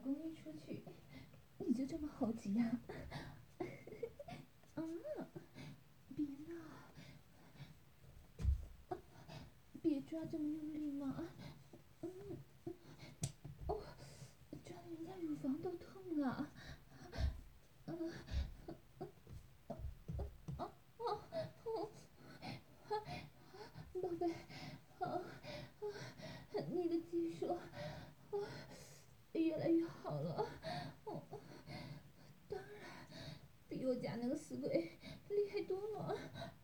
公一出去，你就这么猴急呀？别闹，别抓这么用力嘛。抓的人家乳房都痛了。宝贝，你的技术越来越好了。当然比我家那个死鬼厉害多了。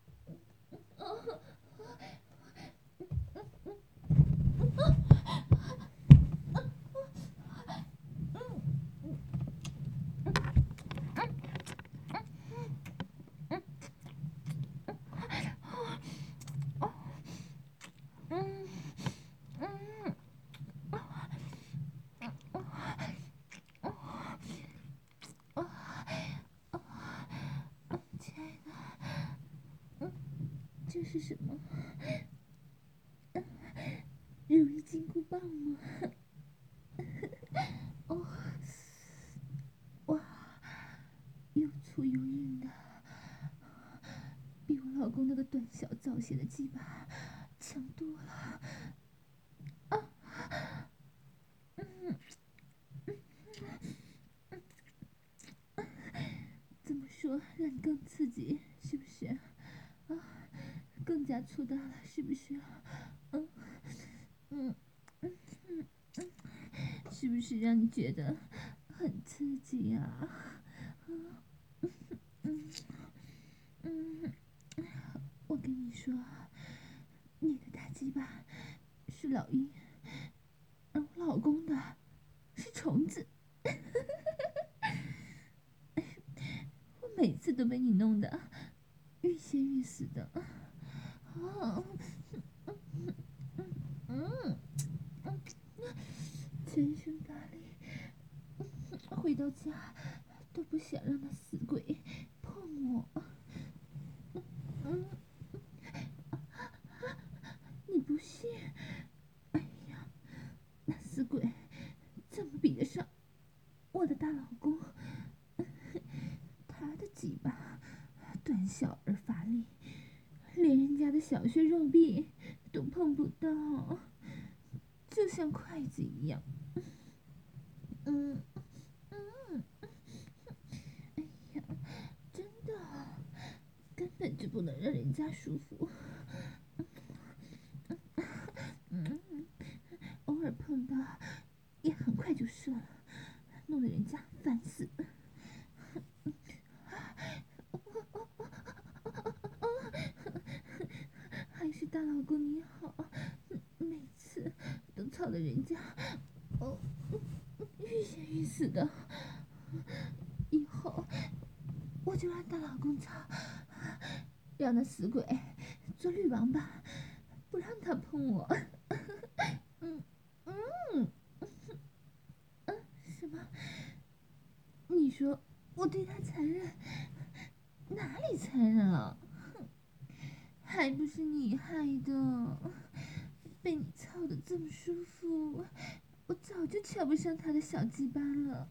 亲爱的，这是什么？如意金箍棒吗？哦，哇，又粗又硬的，比我老公那个短小早泄的鸡巴强多了。怎么说让你更刺激，是不是？更加粗大了，是不是？是不是让你觉得很刺激呀？我跟你说，你的大鸡巴是老鹰，而我老公的是虫子。我每次都被你弄得欲仙欲死的。全身大力，回到家都不想让那死鬼碰我。你不信？哎呀，那死鬼怎么比得上我的大老公？他的鸡巴短小而乏力，连人家的小穴肉壁都碰不到，就像筷子一样。哎呀，真的，根本就不能让人家舒服。偶尔碰到，也很快就射了，弄得人家烦死了。还是大老公你好，每次都操得人家欲仙欲死的。以后我就让大老公操，让那死鬼做绿王八，不让他碰我。什么？你说我对他残忍？哪里残忍了？还不是你害的！被你操得这么舒服，我早就瞧不上他的小鸡巴了。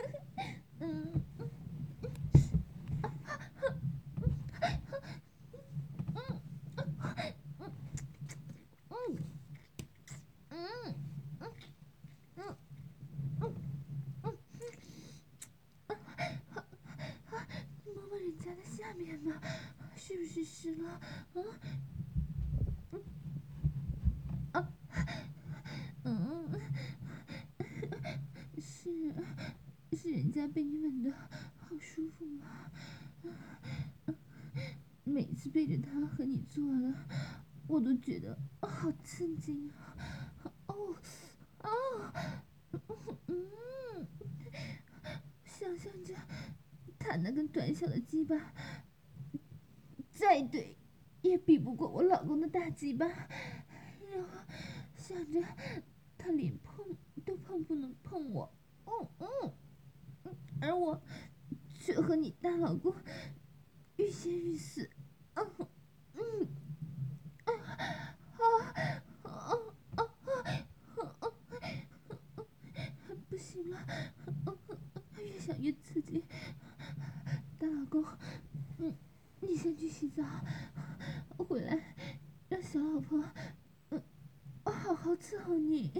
摸摸人家的下面嘛，是不是湿了？是人家被你吻的好舒服吗？每次背着他和你做的，我都觉得好刺激啊！想象着他那根短小的鸡巴，再对也比不过我老公的大鸡巴，然后想着他连碰都不能碰我，而我却和你大老公欲仙欲死。不行了， 好伺候你。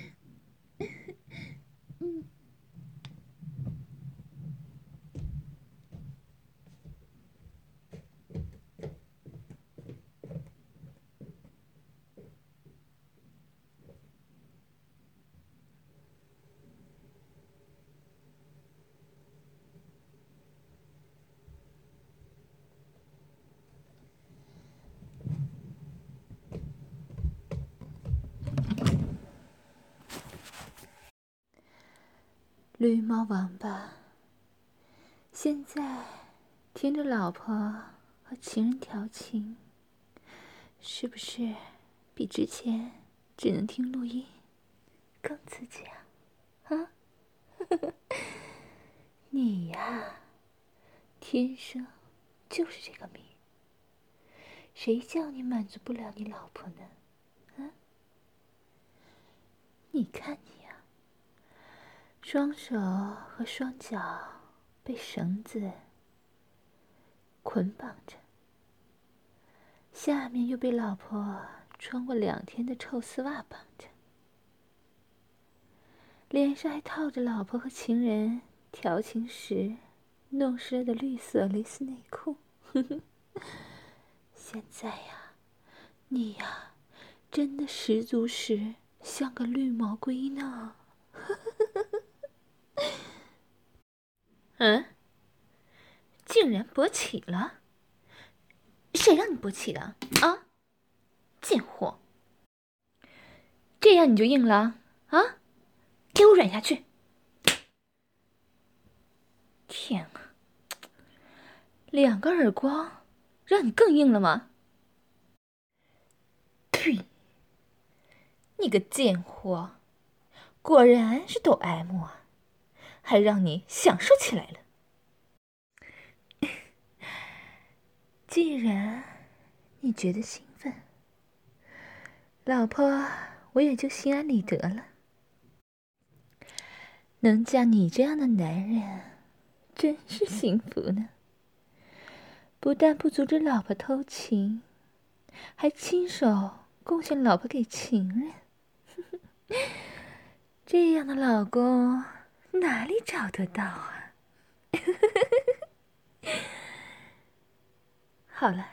绿毛王八现在听着老婆和情人调情，是不是比之前只能听录音更刺激啊？啊？你呀，天生就是这个命，谁叫你满足不了你老婆呢？啊？你看你呀，双手和双脚被绳子捆绑着，下面又被老婆穿过2天的臭丝袜绑着，脸上还套着老婆和情人调情时弄湿了的绿色蕾丝内裤。现在呀，你呀，真的十足十像个绿毛龟呢。嗯，竟然勃起了？谁让你勃起的啊？贱货！这样你就硬了啊？给我软下去！天啊，2个耳光，让你更硬了吗？呸！你个贱货，果然是抖 M 啊，还让你享受起来了。既然你觉得兴奋，老婆我也就心安理得了。能嫁你这样的男人，真是幸福呢。不但不阻止老婆偷情，还亲手贡献老婆给情人。这样的老公哪里找得到啊？好了，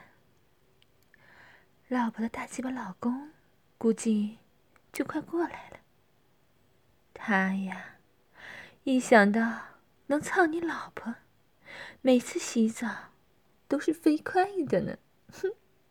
老婆的大鸡巴老公估计就快过来了。他呀，一想到能操你老婆，每次洗澡都是飞快的呢。哼，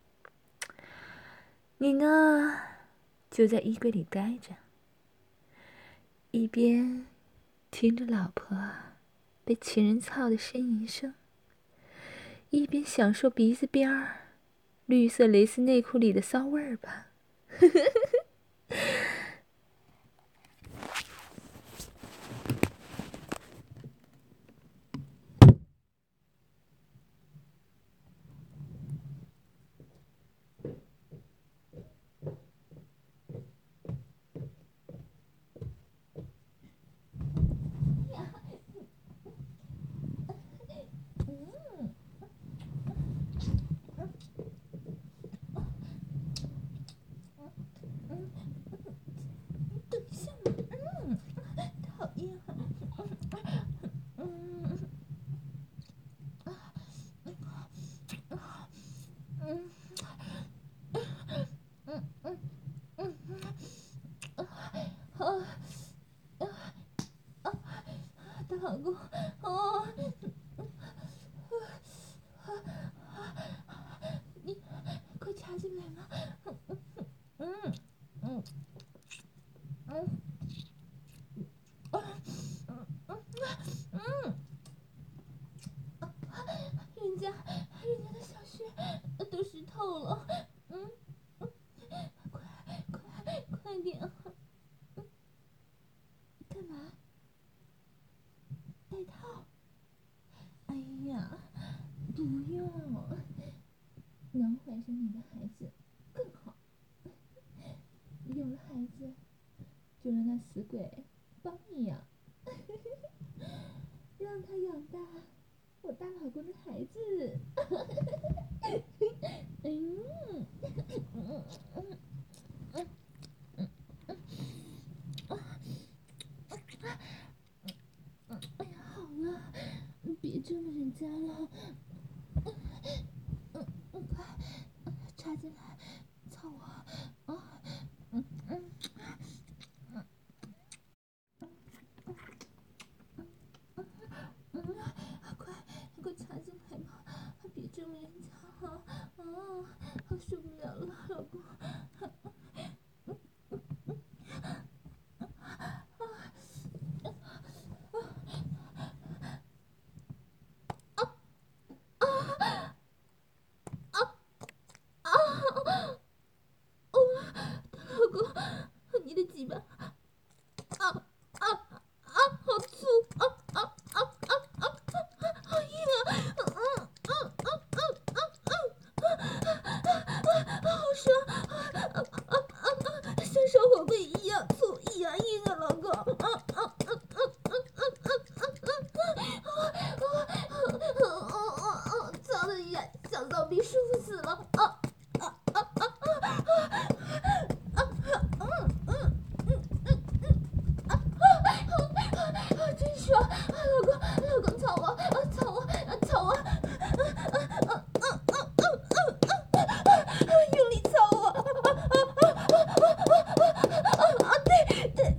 你呢，就在衣柜里待着，一边听着老婆被情人操的呻吟声，一边享受鼻子边儿绿色蕾丝内裤里的骚味儿吧。 等一下嘛，讨厌。大老公，哦，你快插进来嘛。人家的小穴都湿透了。快点。干嘛？戴套？哎呀，不用，能怀上你的孩子更好。有了孩子，就让那死鬼帮你养，让他养大我大老公的孩子。 家了，快插进来，操我，快插进来吧，别这么严强啊！受不了了，老公。老公，你的鸡巴，好粗，好硬啊，好爽，像烧火龟一样粗一样硬啊，老公，操的呀，小骚逼舒服死了，真爽！老公，操我，用力操我，对，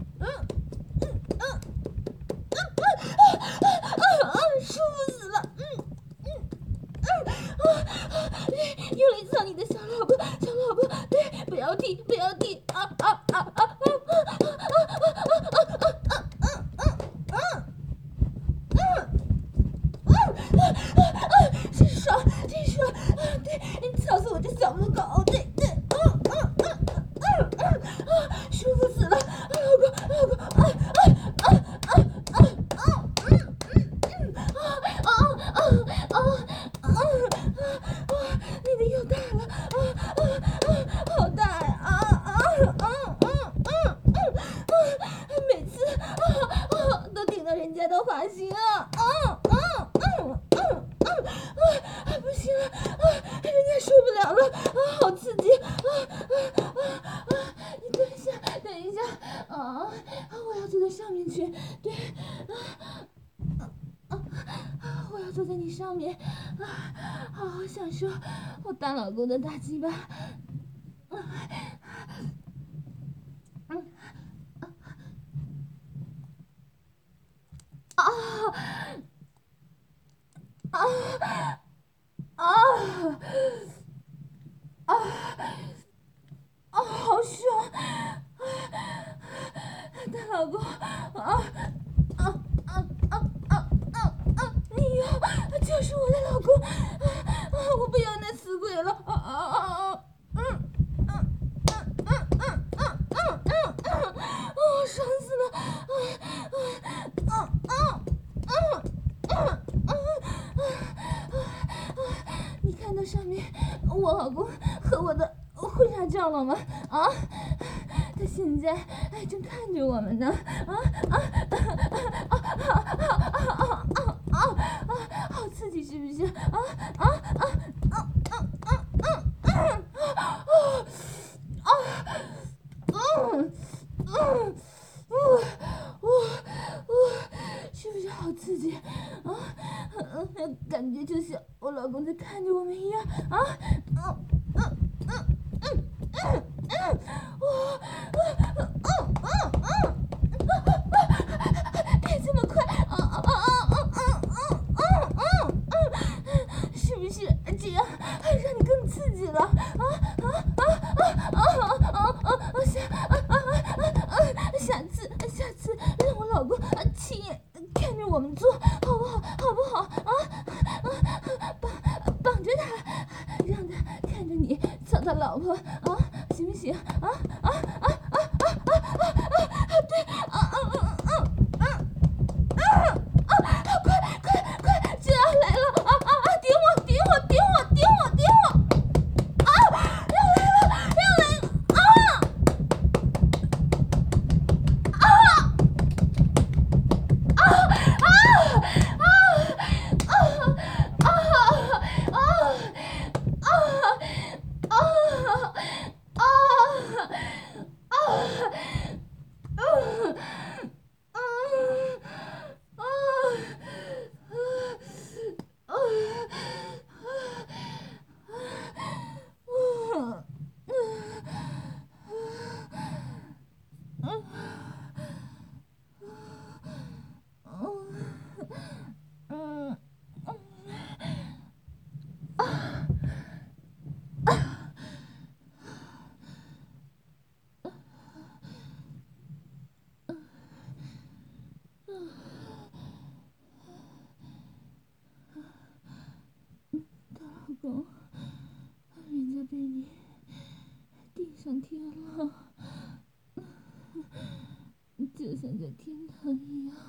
舒服死了，用力操你的小老婆，对，不要停，真爽，对，你操死我这小母狗，对，舒服死了，老公，你的又大了，好大呀，每次都顶到人家的花心啊，不行了，人家受不了了，好刺激，你等一下，我要坐在上面去，对，我要坐在你上面，好好享受我大老公的大鸡巴，好爽，大老公，你呀，就是我的老公，我不要那死鬼了，爽死了，你看到上面我老公和我的婚纱照了吗？他现在正看着我们呢，好刺激是不是？是不是好刺激感觉就像我老公在看着我们一样别这么快是不是这样让你更刺激了下次让我老公亲眼看着我们做好不好绑着他让他看着你操他老婆行不行对快就要来了顶我要来了上天了，就像在天堂一样。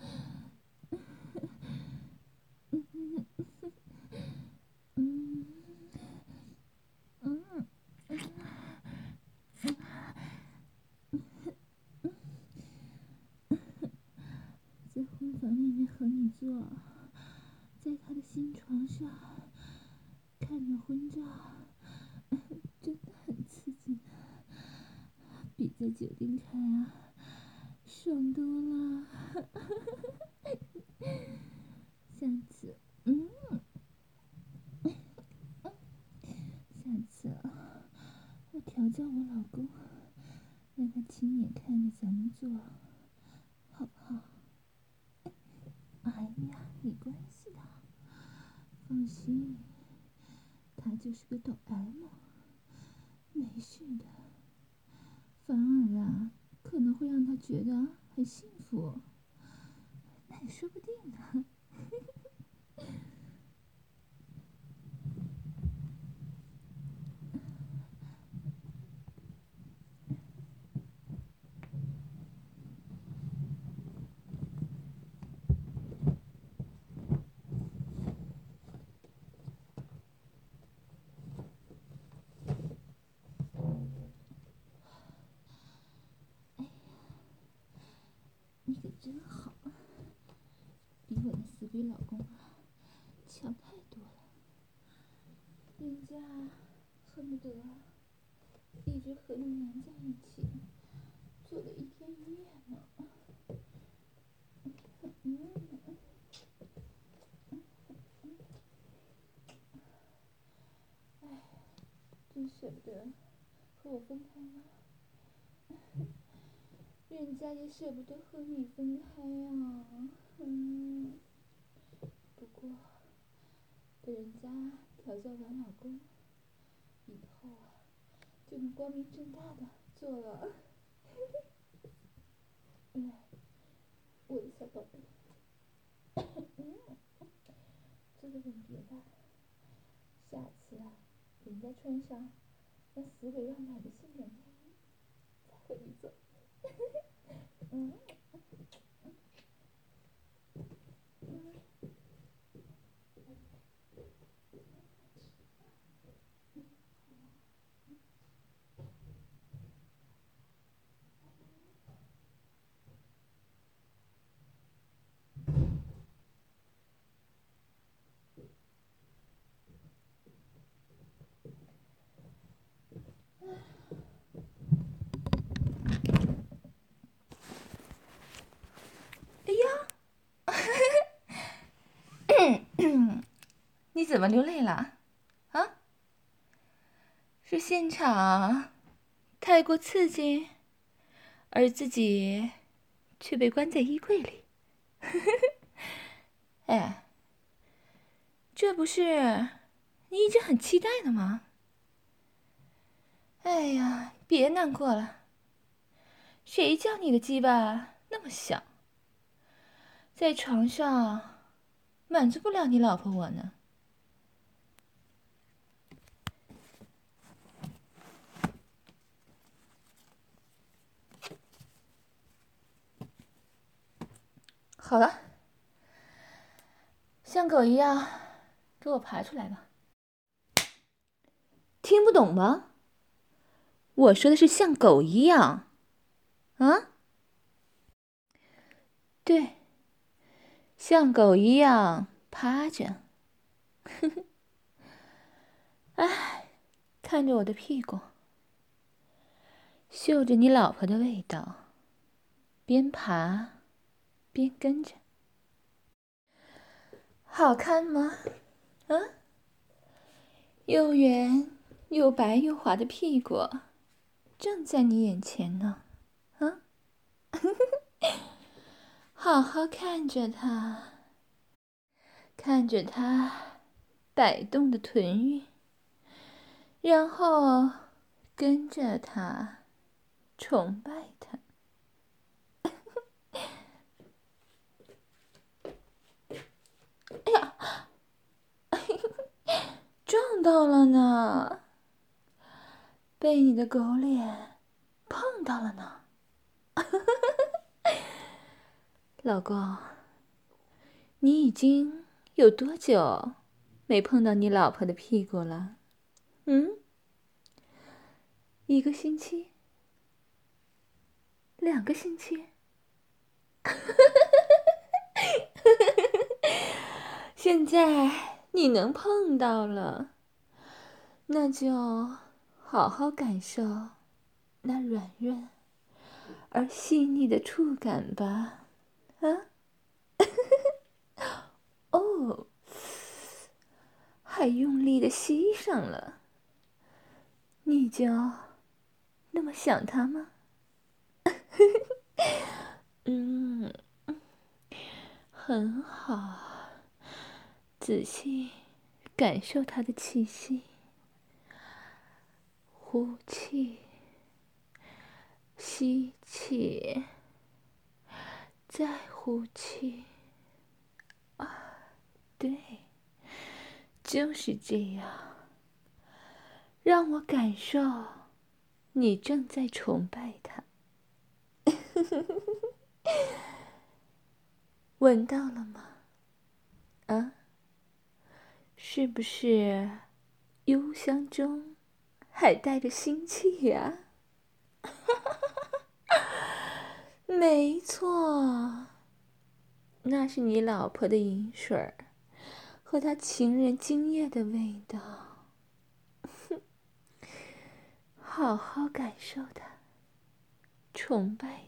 在婚房里面和你做，在他的新床上看着婚照，真的很刺激呢，比在酒店看啊爽多了。下次，下次我调教我老公，让他亲眼看着咱们做，好不好？哎呀，没关系的，放心，他就是个抖 M， 没事的。反而啊，可能会让他觉得很幸福，那也说不定呢。你可真好，比我那死鬼老公啊强太多了。人家恨不得一直和你黏在一起，做了一天一夜呢。真舍不得和我分开呀，人家也舍不得和你分开呀。不过等人家调教完老公以后啊，就能光明正大的做了。我的小宝贝，这个吻别吧，下次啊，人家穿上那死鬼要买的性感内衣再和你走。 你怎么流泪了？啊？是现场太过刺激，而自己却被关在衣柜里。哎，这不是你一直很期待的吗？哎呀，别难过了。谁叫你的鸡巴那么小，在床上满足不了你老婆我呢？好了，像狗一样，给我爬出来吧。听不懂吗？我说的是像狗一样，啊？对，像狗一样趴着。哎，看着我的屁股，嗅着你老婆的味道，边爬边跟着，好看吗？啊？又圆又白又滑的屁股，正在你眼前呢，啊？好好看着它，看着它摆动的臀韵，然后跟着它，崇拜它。哎呀，撞到了呢！ 被你的狗脸碰到了呢。老公，你已经有多久没碰到你老婆的屁股了？1个星期？2个星期？现在你能碰到了，那就好好感受那软润而细腻的触感吧。哦，还用力的吸上了，你就那么想他吗？很好，仔细感受他的气息，呼气，吸气，再呼气。对，就是这样。让我感受你正在崇拜他。闻到了吗？是不是幽香中还带着腥气呀？没错，那是你老婆的饮水和她情人精液的味道。好好感受它，崇拜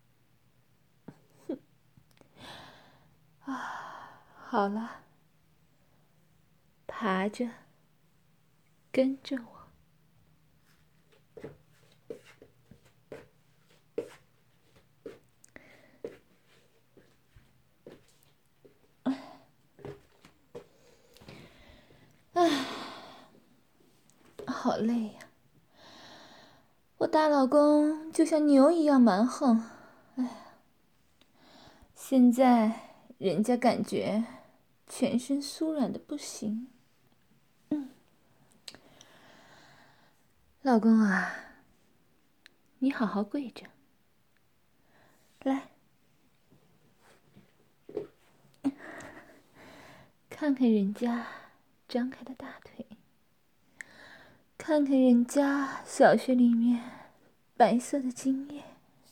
它。好了，爬着，跟着我。好累呀！我大老公就像牛一样蛮横，现在人家感觉全身酥软的不行。老公啊，你好好跪着，来，看看人家张开的大腿，看看人家小穴里面白色的精液，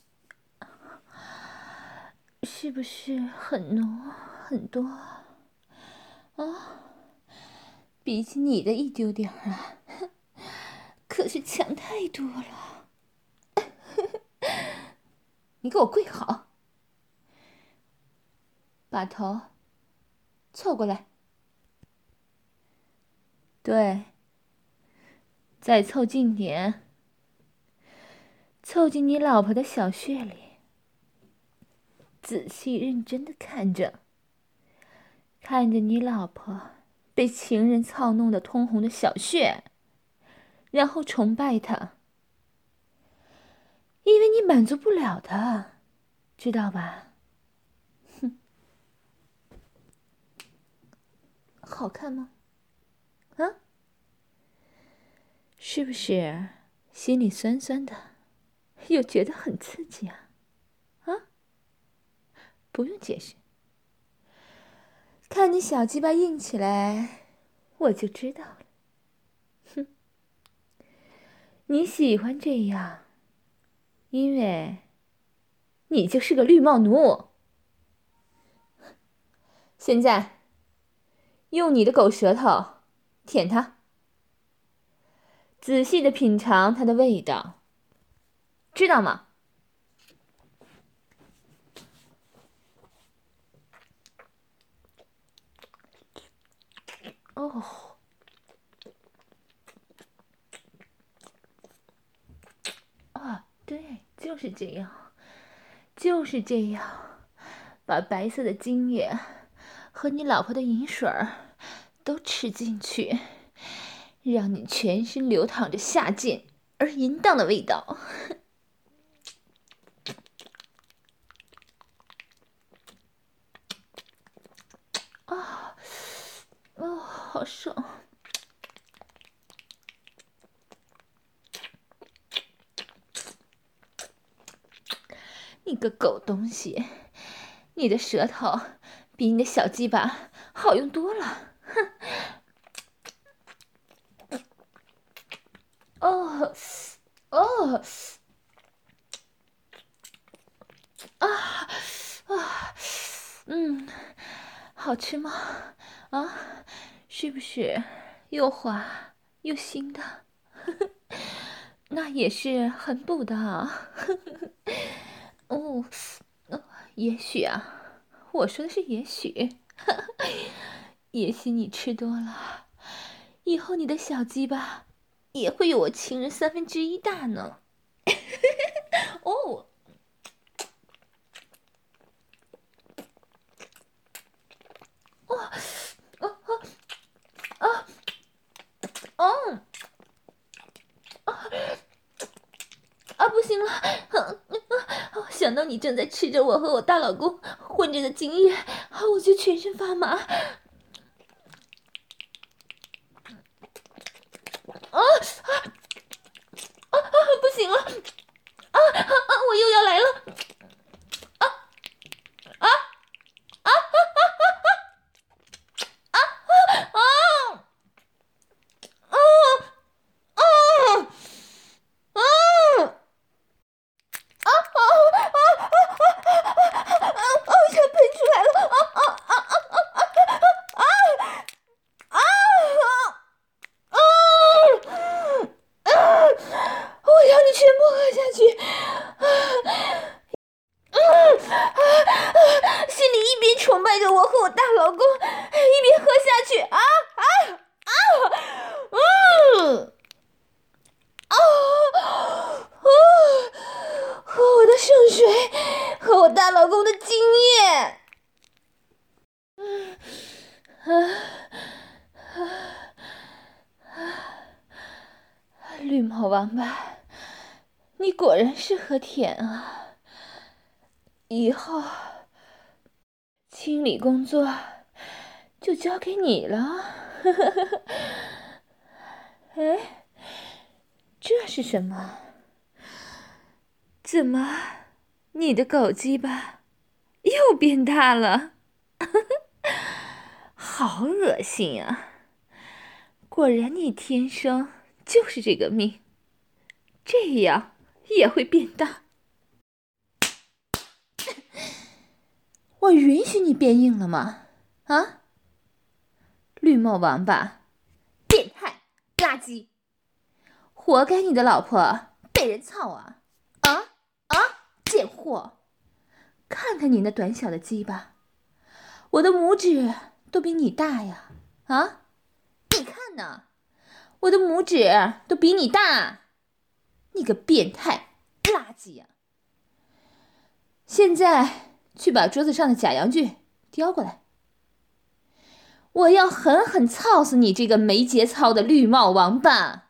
是不是很浓很多啊？比起你的一丢点啊，可是强太多了。你给我跪好，把头凑过来，对，再凑近点，凑进你老婆的小穴里，仔细认真的看着，看着你老婆被情人操弄得通红的小穴，然后崇拜她，因为你满足不了她，知道吧？哼，好看吗？是不是心里酸酸的，又觉得很刺激啊？不用解释，看你小鸡巴硬起来，我就知道了。哼，你喜欢这样，因为你就是个绿帽奴。现在，用你的狗舌头舔它，仔细的品尝它的味道，知道吗？哦，对，就是这样，就是这样，把白色的精液和你老婆的饮水都吃进去，让你全身流淌着下贱而淫荡的味道。好爽！ 你个狗东西，你的舌头比你的小鸡巴好用多了。哼！哦哦啊啊！好吃吗？啊，是不是又滑又腥的？那也是很补的啊。哦，也许啊，我说的是也许，也许你吃多了，以后你的小鸡巴也会有我情人1/3大呢。哦，哦，不行了！想到你正在吃着我和我大老公混着的精液，我就全身发麻。不行了！我又要来了！要喷出来了！我要你全部喝下去！心里一边崇拜着我和我大老公，一边喝下去。喝我的圣水，喝我大老公的精液。绿毛王八，你果然是喝甜啊！以后清理工作就交给你了。哎，这是什么？怎么，你的狗鸡巴又变大了？好恶心啊！果然你天生就是这个命，这样也会变大。我允许你变硬了吗？啊，绿帽王八，变态，垃圾，活该你的老婆被人操啊！贱货！看看你那短小的鸡巴，我的拇指都比你大呀！你看呢，我的拇指都比你大，你个变态垃圾呀！现在去把桌子上的假阳具叼过来，我要狠狠操死你这个没节操的绿帽王八！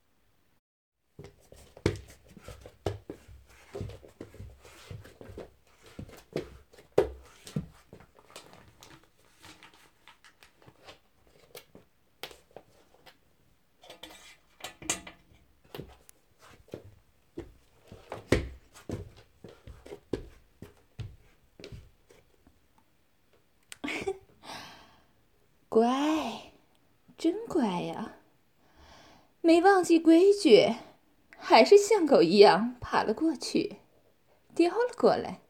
乖，真乖呀，没忘记规矩，还是像狗一样爬了过去，叼了过来。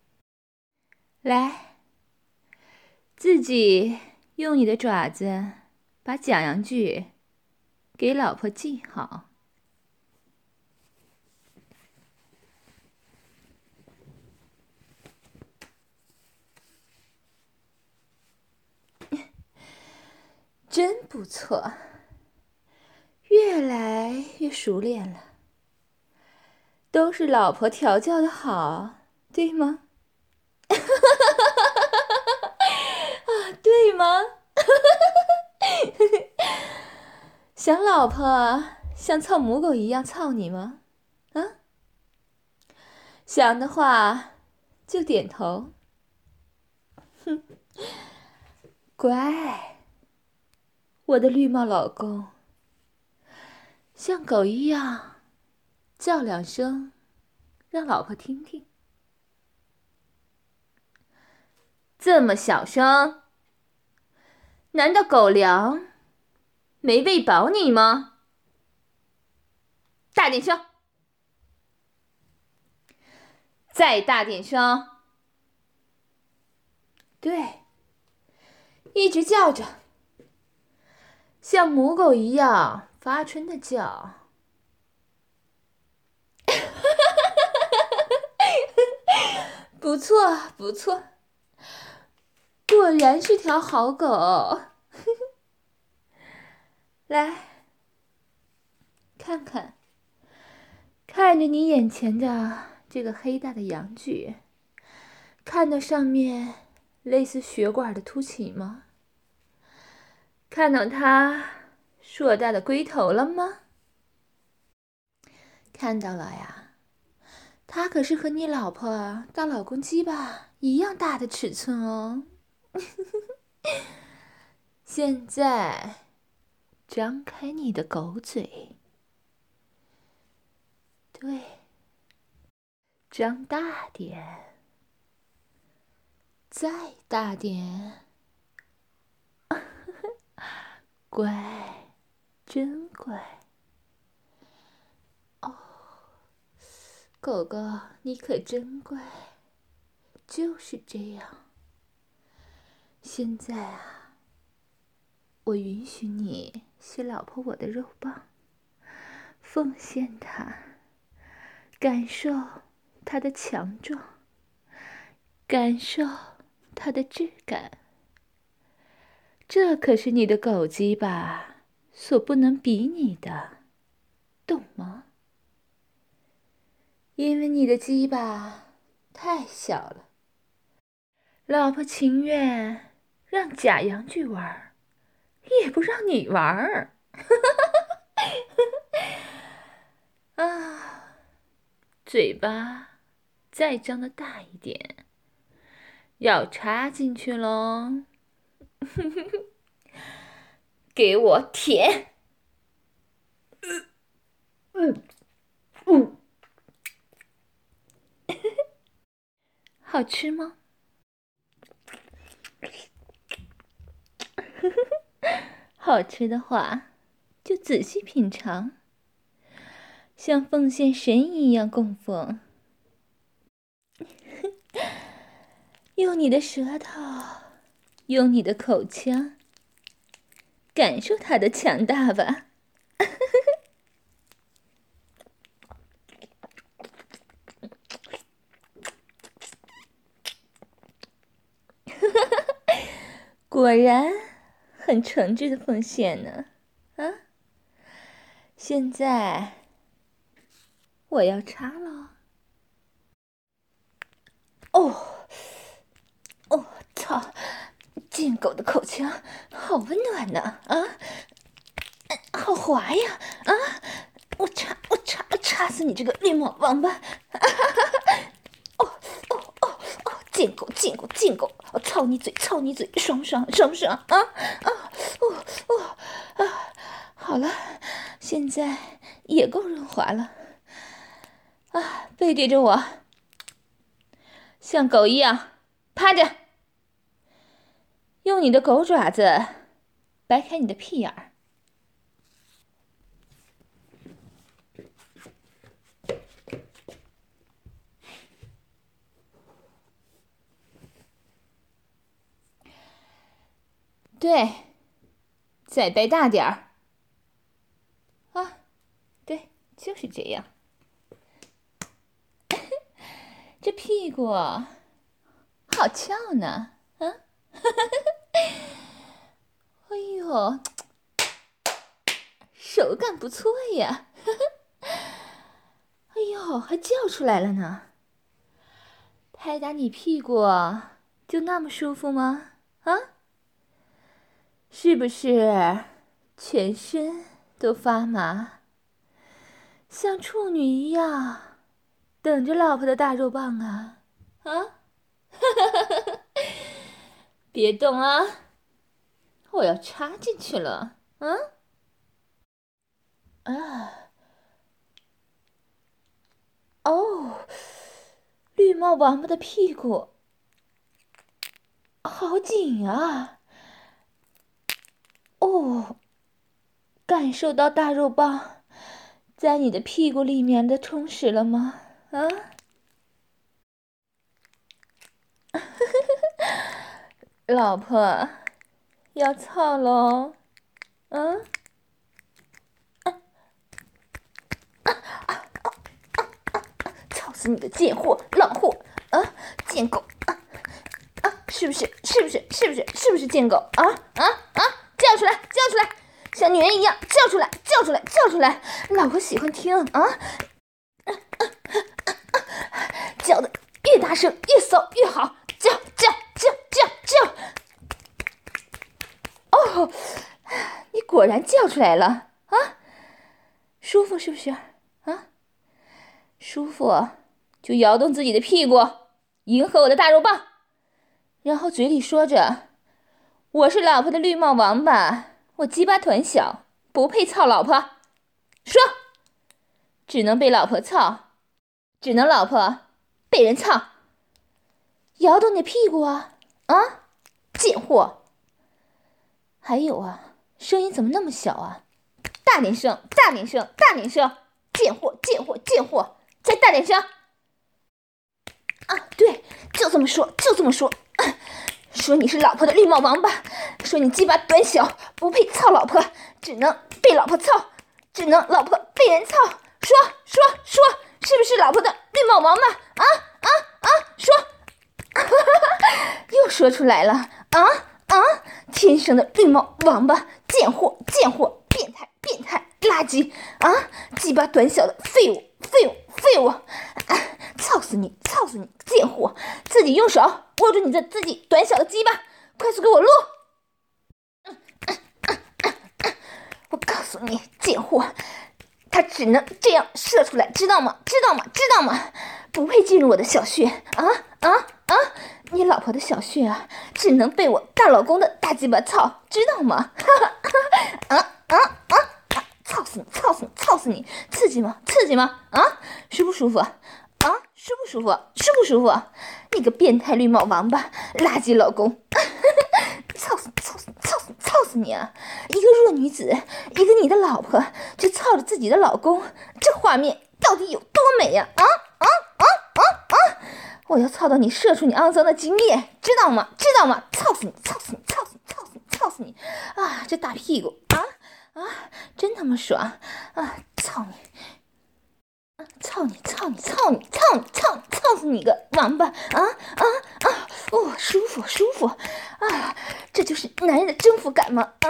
来，自己用你的爪子把假阳具给老婆系好。真不错，越来越熟练了，都是老婆调教的好，对吗？对吗？想老婆像操母狗一样操你吗？想的话就点头。哼，乖，我的绿帽老公，像狗一样叫2声，让老婆听听。 这么小声？难道狗粮没喂饱你吗？大点声！再大点声！对，一直叫着，像母狗一样发春的叫。不错，不错，果然是条好狗。来，看看，看着你眼前的这个黑大的阳具，看到上面类似血管的凸起吗？看到它硕大的龟头了吗？看到了呀，它可是和你老婆大老公鸡巴一样大的尺寸哦。现在，张开你的狗嘴，对，张大点，再大点，乖，真乖。哦，狗狗，你可真乖，就是这样。现在啊，我允许你吸老婆我的肉棒，奉献它，感受它的强壮，感受它的质感。这可是你的狗鸡巴所不能比拟的，懂吗？因为你的鸡巴太小了，老婆情愿让假阳具玩，也不让你玩。啊，嘴巴再张得大一点，要插进去喽。给我舔。好吃吗？好吃的话，就仔细品尝，像奉献神一样供奉。用你的舌头，用你的口腔，感受它的强大吧。果然很诚挚的奉献呢。啊，现在我要插了。哦，哦，操！贱狗的口腔好温暖呢！啊，好滑呀！啊，我插死你这个绿帽王八！哦，贱狗，贱狗，贱狗！我操你嘴，操你嘴，爽不爽？爽不爽？啊啊啊！好了，现在也够润滑了。啊，背对着我，像狗一样趴着，用你的狗爪子掰开你的屁眼儿。对，再掰大点儿。啊，对，就是这样。这屁股好翘呢，啊！哎呦，手感不错呀！哎呦，还叫出来了呢。拍打你屁股就那么舒服吗？啊？是不是全身都发麻，像处女一样等着老婆的大肉棒啊？啊？别动啊！我要插进去了。啊！哦，绿帽王八的屁股好紧啊！哦，感受到大肉棒在你的屁股里面的充实了吗？啊？老婆，要操喽！嗯，操死你个贱货，老货啊，贱狗啊！是不是？贱狗啊？叫出来，叫出来，像女人一样叫出来，叫出来，叫出来！老婆喜欢听啊，叫的越大声越骚越好，叫叫叫叫叫！哦，你果然叫出来了啊！舒服是不是啊？舒服就摇动自己的屁股，迎合我的大肉棒，然后嘴里说着：“我是老婆的绿帽王八，我鸡巴臀小，不配操老婆。”说，只能被老婆操，只能老婆被人操。摇动你的屁股啊，贱货！还有啊，声音怎么那么小啊？大点声，大点声，大点声！贱货，贱货，贱货！再大点声！对，就这么说，就这么说。说你是老婆的绿帽王八，说你鸡巴短小，不配操老婆，只能被老婆操，只能老婆被人操。说，是不是老婆的绿帽王八？说，又说出来了天生的绿帽王八，贱货，贱货，变态，变态，垃圾鸡巴短小的废物，废物，废物！操死你，操死你，贱货！自己用手握住你的自己短小的鸡巴，快速给我撸！我告诉你，贱货，他只能这样射出来，知道吗？知道吗？知道吗？不配进入我的小穴你老婆的小穴啊，只能被我大老公的大鸡巴操，知道吗？操死你，操死你，操死你！刺激吗？刺激吗？舒不舒服？舒不舒服？舒不舒服？你个变态绿帽王八，垃圾老公！操死你，操死你，操死你，操死你啊！一个弱女子，一个你的老婆，就操着自己的老公，这画面到底有多美呀？我要操到你射出你肮脏的精液，知道吗？知道吗？操死你，操死你，操死你，操死你，操死你！这大屁股真他妈爽操你！操你，操你，操你，操你，操你，操死你个王八！舒服，舒服这就是男人的征服感吗？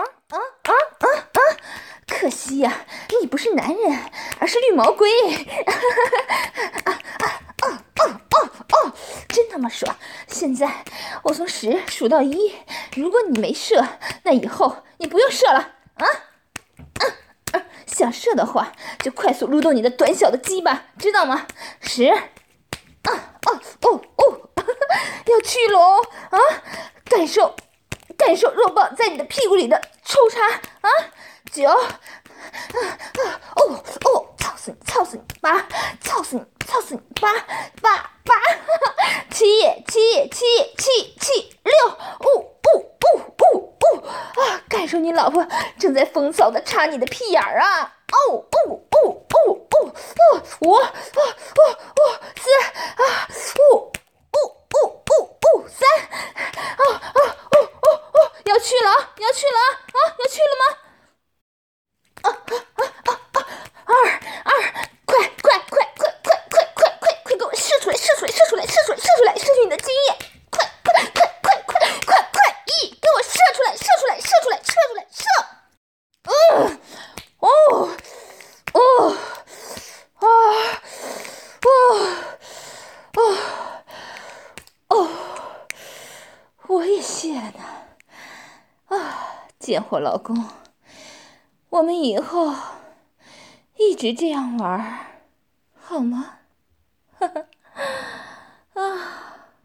可惜呀，你不是男人，而是绿毛龟！真他妈爽！现在我从10数到1，如果你没射，那以后你不用射了想射的话，就快速撸动你的短小的鸡巴，知道吗？10，要去喽感受肉棒在你的屁股里的抽插9，操死你，操死你！8，操死你，操死你！8，7，感受你老婆正在风骚的插你的屁眼儿5，4，3，要去了要去了要去了吗快给我射出来射出你的精液，快给我射出来我也谢了呢贱货老公，我们以后一直这样玩好吗？